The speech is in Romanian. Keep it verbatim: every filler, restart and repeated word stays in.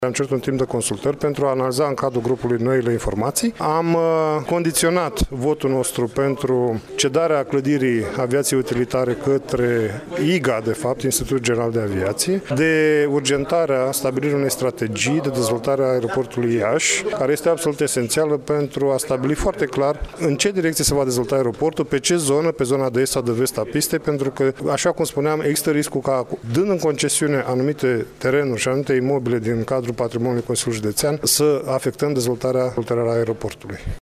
Am cerut un timp de consultări pentru a analiza în cadrul grupului noile informații. Am condiționat votul nostru pentru cedarea clădirii aviației utilitare către I G A, de fapt, Institutul General de Aviație, de urgentarea stabilirii unei strategii de dezvoltare a aeroportului Iași, care este absolut esențială pentru a stabili foarte clar în ce direcție se va dezvolta aeroportul, pe ce zonă, pe zona de est sau de vest a pistei, pentru că, așa cum spuneam, există riscul ca, dând în concesiune anumite terenuri și anumite imobile din cadrul patrimoniului Consiliului Județean, să afectăm dezvoltarea ulterioară a aeroportului.